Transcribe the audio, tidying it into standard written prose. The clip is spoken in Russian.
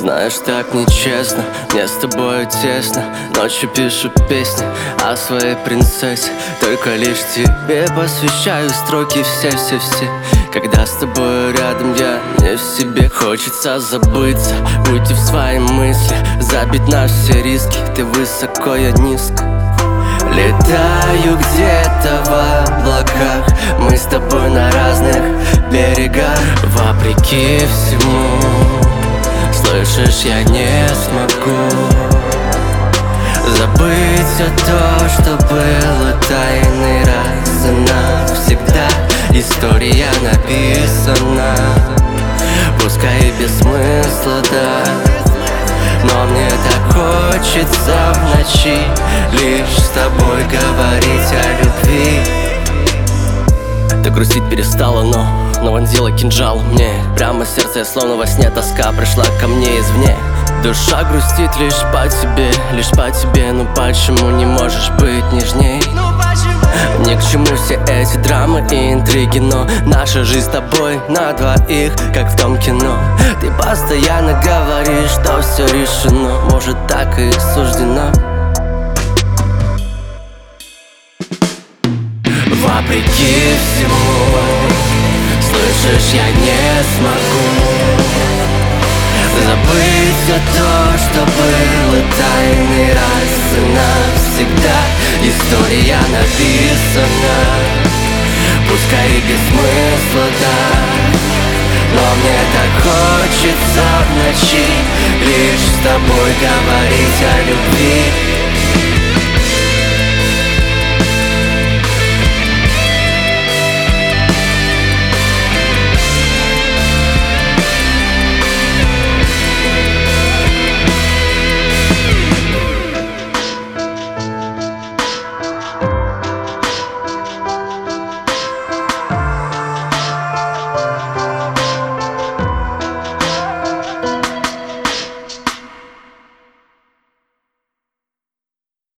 Знаешь, так нечестно, мне с тобой тесно. Ночью пишу песни о своей принцессе. Только лишь тебе посвящаю строки все-все-все. Когда с тобой рядом, я не в себе. Хочется забыться, уйти в свои мысли, забить на все риски. Ты высоко, я низко. Летаю где-то в облаках, мы с тобой на разных берегах. Вопреки всему, слышишь, я не смогу забыть все то, что было тайной раз и навсегда. История написана, пускай и без смысла, да. Но мне так хочется в ночи лишь с тобой говорить о любви. Ты грустить перестала, но вонзила кинжал мне прямо в сердце, я словно во сне. Тоска пришла ко мне извне. Душа грустит лишь по тебе. Ну почему не можешь быть нежней? Ни к чему все эти драмы и интриги, но наша жизнь с тобой на двоих, как в том кино. Ты постоянно говоришь, что все решено, может, так и суждено. Вопреки всему, слышишь, я не смогу забыть все то, что было тайной раз и навсегда. История написана, пускай и без смысла, да. Но мне так хочется в ночи лишь с тобой говорить о любви.